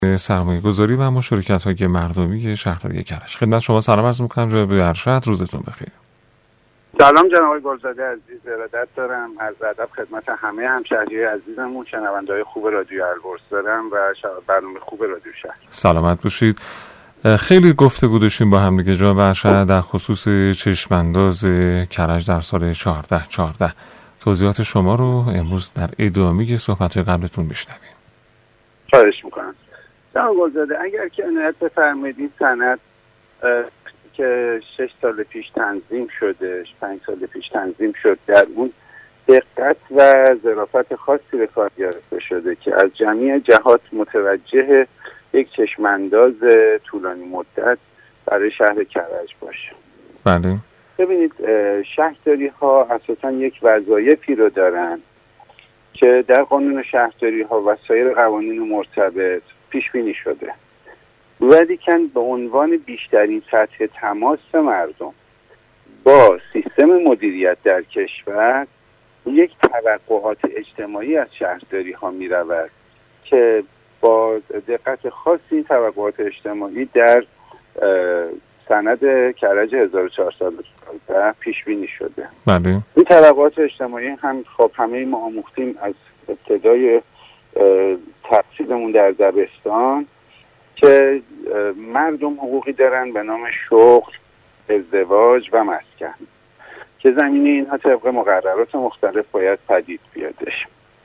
سرمایه گذاری و مشارکت‌های مردمی شهرداری کرج. خدمت شما سلام عرض می‌کنم جناب ارشد، روزتون بخیر. سلام جناب آقای گلزاده عزیز، ارادت دارم. عرض ادب خدمت همه همشهریای عزیزمون، شنونده‌های خوب رادیو البرز دارم و برنامه خوب رادیو شهر. سلامت باشید. خیلی گفتگو داشتیم با هم دیگه جناب ارشد در خصوص چشم‌انداز کرج در سال 1414. توضیحات شما رو امروز در ادامه صحبت‌های قبلتون میشنویم. خواهش می‌کنم. جناب گلزاده اگر که عنایت بفرمایید، این سند که 6 سال پیش تنظیم شده، 5 سال پیش تنظیم شد، در اون دقت و ظرافت خاصی به کار گرفته شده که از جمیع جهات متوجه یک چشمانداز طولانی مدت برای شهر کرج باشه. بله. ببینید، شهرداری ها اساسا یک وظایفی رو دارن که در قانون شهرداری ها و سایر قوانین مرتبط پیش بینی شده، ولیکن به عنوان بیشترین سطح تماس مردم با سیستم مدیریت در کشور یک توقعات اجتماعی از شهرداری ها می رود که با دقت خاصی این توقعات اجتماعی در سند کرج 1414 پیش بینی شده. بله. این توقعات اجتماعی هم خب همه ما آموختیم از ابتدای تحصیلمون در دبستان که مردم حقوقی دارن به نام شغل، ازدواج و مسکن که زمینه اینها طبق مقررات مختلف باید پدید بیادش.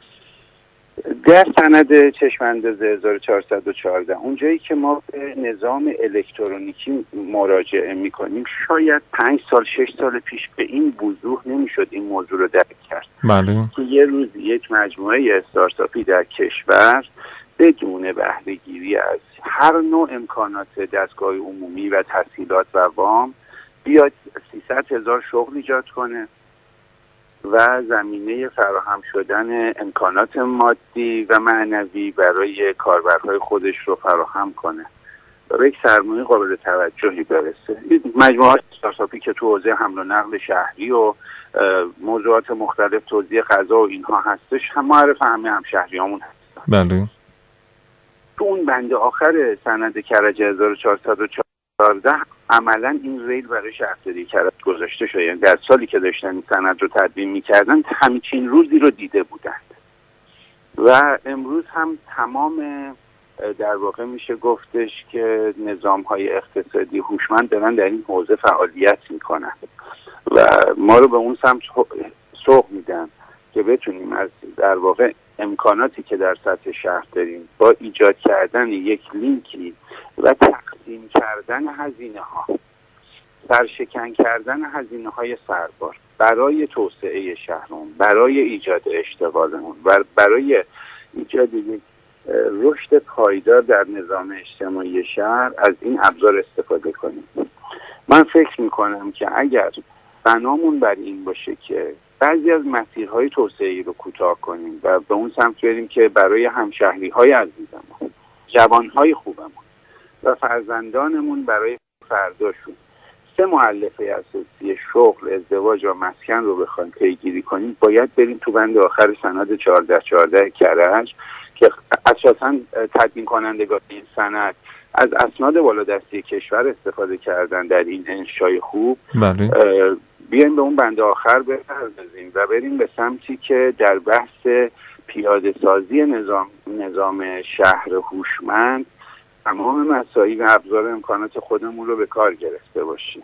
در سند چشمانداز 1414 اونجایی که ما به نظام الکترونیکی مراجعه میکنیم، شاید 5 سال 6 سال پیش به این وضوح نمیشد این موضوع رو درک کرد. بله. که یه روز یک مجموعه استارتاپی در کشور بدون بهره‌گیری از هر نوع امکانات دستگاه عمومی و تسهیلات و وام بیاد 300,000 شغل ایجاد کنه و زمینه فراهم شدن امکانات مادی و معنوی برای کاربرهای خودش رو فراهم کنه، برای یک سرمایه قابل توجهی برسه. این مجموعات استارتاپی که تو حوزه حمل و نقل شهری و موضوعات مختلف، توزیع غذا و اینها هستش، هم معرف همه همشهریامون هستن. بله. تو اون بند آخر سند کرج 1414 عملا این ریل برای شهرداری کرج گذاشته شده. یعنی در سالی که داشتن این سند رو تدوین می‌کردن همچین روزی رو دیده بودند و امروز هم تمام در واقع میشه گفتش که نظام‌های اقتصادی هوشمند دارن در این حوزه فعالیت میکنن و ما رو به اون سمت سوق میدن که بتونیم از در واقع امکاناتی که در سطح شهر داریم با ایجاد کردن یک لینکی و تقسیم کردن هزینه ها، سرشکن کردن هزینه های سربار برای توسعه شهرمون، برای ایجاد اشتغالمون و برای ایجاد یک رشد پایدار در نظام اجتماعی شهر از این ابزار استفاده کنیم. من فکر میکنم که اگر بنامون بر این باشه که بعضی از مسیرهای توسعه‌ای رو کوتاه کنیم و به اون سمت بریم که برای همشهری‌های عزیزمون، جوانهای خوبمون و فرزندانمون برای فرداشون 3 مؤلفه اساسی شغل، ازدواج و مسکن رو بخوایم پیگیری کنیم، باید بریم تو بند آخر سند 1414 کرج که اساساً تدوین کنندگان این سند از اسناد بالادستی کشور استفاده کردن در این انشای خوب. بله. بیایم به اون بند آخر بپردازیم و بریم به سمتی که در بحث پیاده سازی نظام شهر هوشمند تمام مساعی و ابزار امکانات خودمون رو به کار گرفته باشیم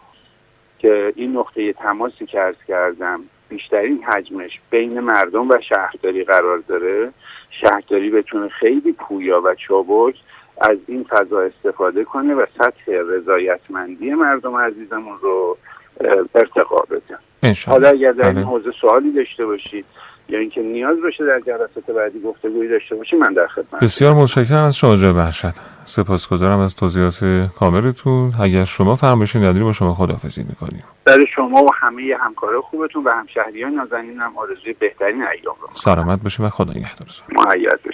که این نقطه تماسی که عرض کردم بیشترین حجمش بین مردم و شهرداری قرار داره، شهرداری بتونه خیلی پویا و چابک از این فضا استفاده کنه و سطح رضایتمندی مردم عزیزمون رو ارتقا بده. حالا اگر در این حوزه سوالی داشته باشید یا اینکه نیاز باشه در جلسات بعدی گفتگویی داشته باشید، من در خدمت. بسیار متشکرم از شما جناب ارشد. سپاسگزارم از توضیحات کاملتون. اگر شما فرمایشی نداری با شما خداحافظی می‌کنیم. برای شما و همه همکاران خوبتون و همشهریان نازنینم آرزوی بهترین ایام رو. سلامت باشید و خدا نگهدارتون. مؤید باشید.